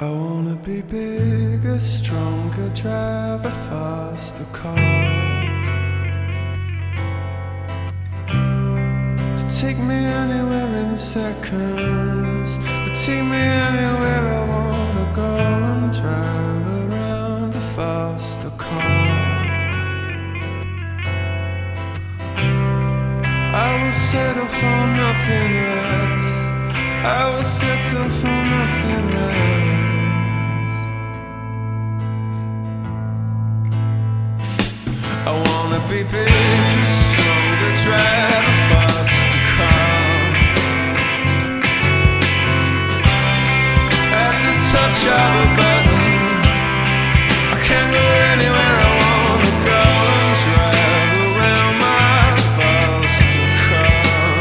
I wanna be bigger, stronger, drive a faster car to take me anywhere in seconds, to take me anywhere I wanna go and drive around a faster car. I will settle for nothing less. I will settle for nothing less. I wanna be bigger, stronger, drive a faster car at the touch of a button. I can go anywhere I wanna go and drive around my faster car.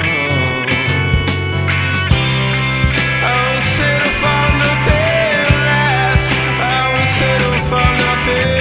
I will settle for nothing less. I will settle for nothing.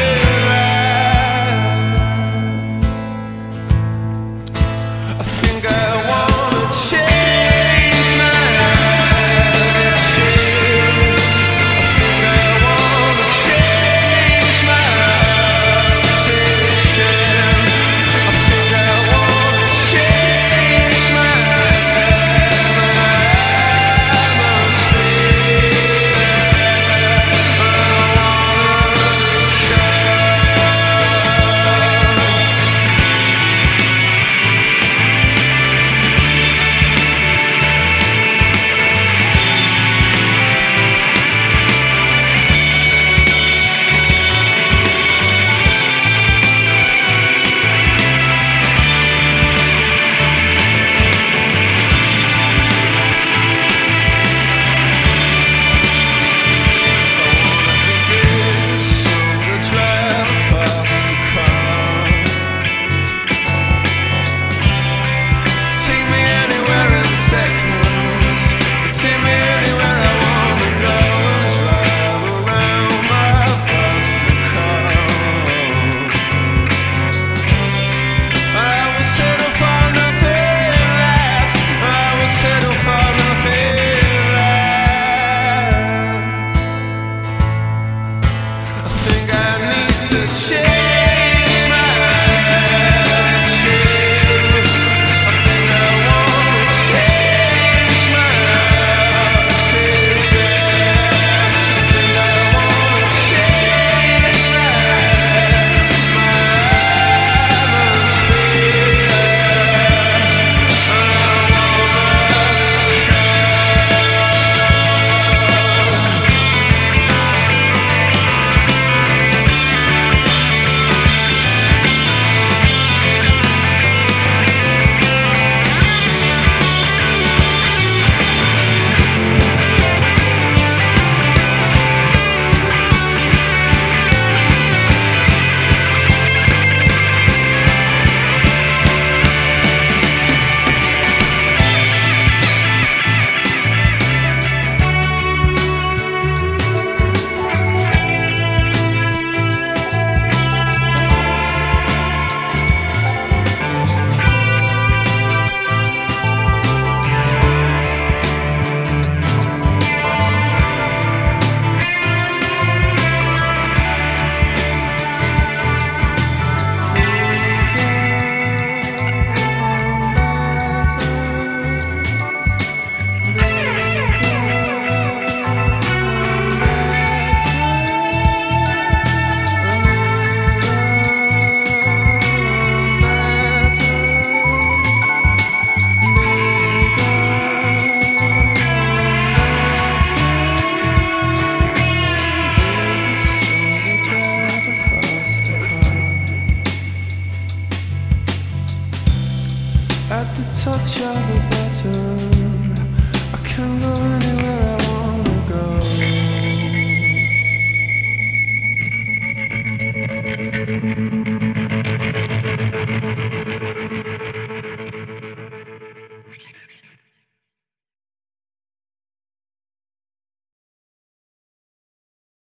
At the touch of a button.